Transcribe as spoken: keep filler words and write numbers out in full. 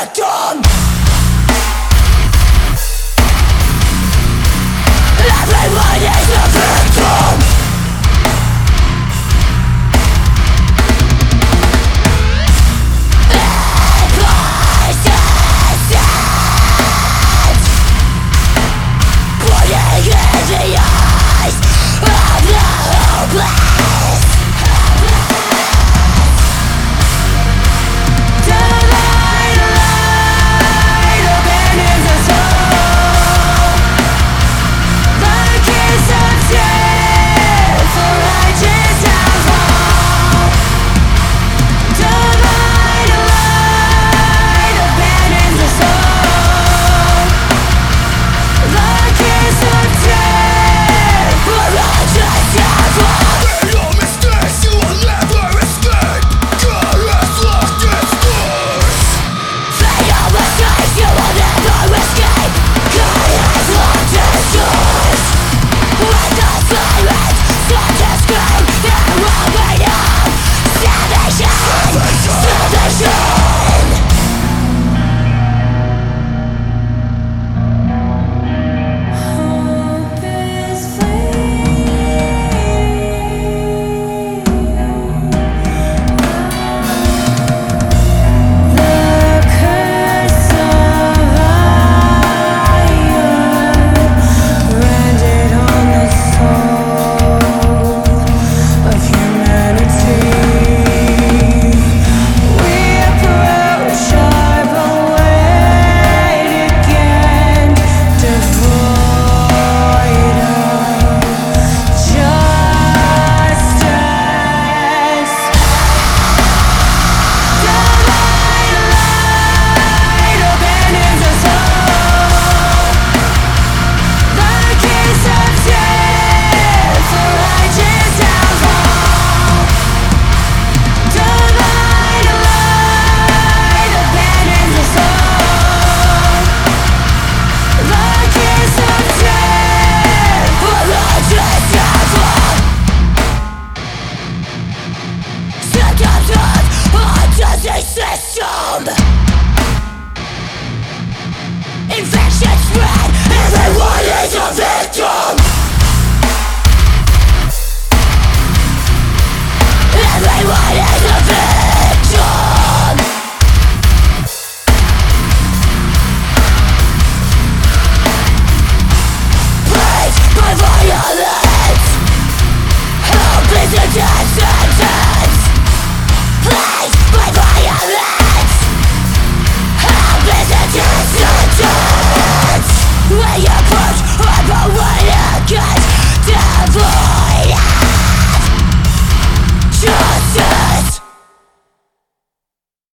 victim. Everyone is a victim. Pointing in the eyes of the hopeless. Divine light abandons us all. The kiss of death for righteous downfall. Divine light abandons us all. The kiss of death for righteous downfall. In your mistakes you will never escape. God has locked its doors. Fatal mistakes you will never escape. God has locked its doors. When the silence starts to scream, there will be no salvation. Salvation. Hope is The curse of iron branded on the soul of humanity. We approach our awaited again, devoid of justice. Divine light abandons us all. The kiss of death for righteous downfall. Divine light abandons us all. The kiss of death for righteous downfall. Symptoms of a disease system. Infection spread, everyone is a victim. Everyone is a victim. Plagued by violence, help is a death sentence. Plagued by violence, help is a death sentence. When you push up away against devoid of justice.